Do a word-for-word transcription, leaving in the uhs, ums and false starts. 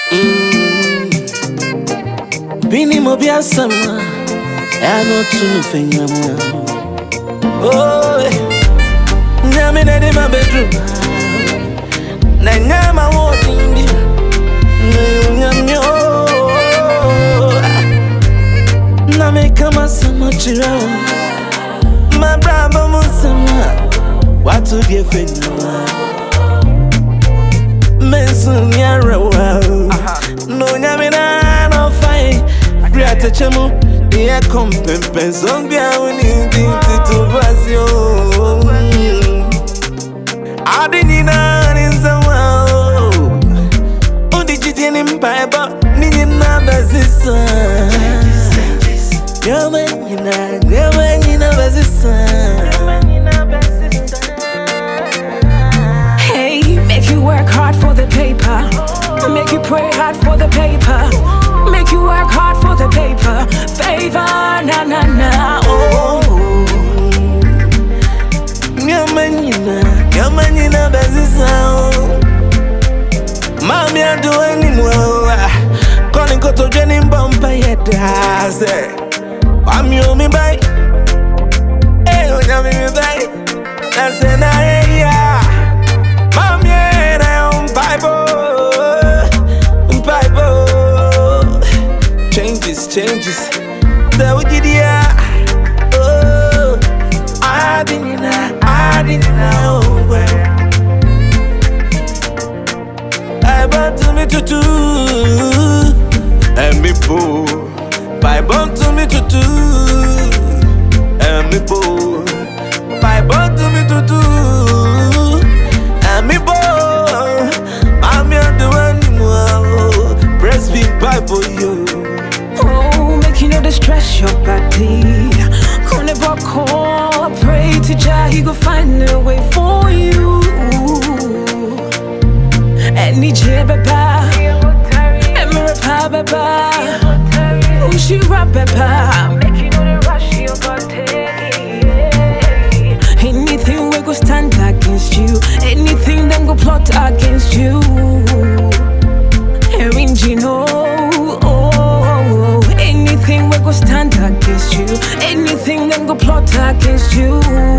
Mm. Bini mo bia sama, I know to finger mo. Oh, nyame na di my bedroom. Na nyama wo dindi, nyame oh. Na me kama sama chira, my bravo mo sama. What to be finger? Mensun yara wa, no nyame na no fight. Briata chemu, yeah compempen song bia wini tinti to vasio. Adi nina ninzawa, odi jijini mpaiba nini na bazisa. Nyama nina, nyama nina bazisa. Hey, make you work hard for the paper, make you pray hard for the paper, make you work hard for the paper. Favor, na na na, oh. Nyamanyina, nyamanyina bazisa. Mami ado anymore. Calling koto jeni mbompa yedase. Mami omi bay, eh onyami mi bay. Nase na eya. Mami ena um Bible, Bible. Changes, changes. The wikidia. Oh, I didn't know, I didn't know where. I want to me to do, and me boo. Bible to me to do, and me boo. Bible to me to do, and me boo. I'm the one more. Press me Bible you. Oh, make you know the stress your body. Gonna walk home, pray to Jah, he go find a way for you. And need you, baba. And me repa, baba. Oh, she rap, baba. Make you know the rush your body. Anything we go stand against you, anything them go plot against you. Hearing Gino, oh, anything we go stand against you, anything them go plot against you.